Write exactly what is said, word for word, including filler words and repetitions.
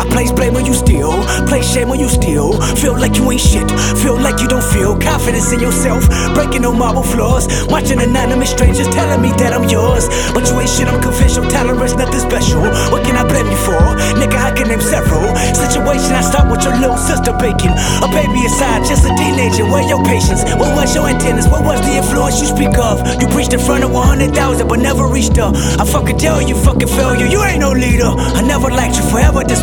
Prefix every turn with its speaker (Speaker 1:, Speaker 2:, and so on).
Speaker 1: I place blame on you still, place shame on you still. Feel like you ain't shit, feel like you don't feel confidence in yourself. Breaking no marble floors, watching anonymous strangers telling me that I'm yours. But you ain't shit, I'm convinced your tolerance nothing special. What can I blame you for? Nigga, I can name several situation. I start with your little sister baking a baby aside, just a teenager. Where your patience? What was your antennas? What was the influence you speak of? You preached in front of one hundred thousand but never reached her. I fucking tell you, fucking failure, you ain't no leader. I never liked you, forever this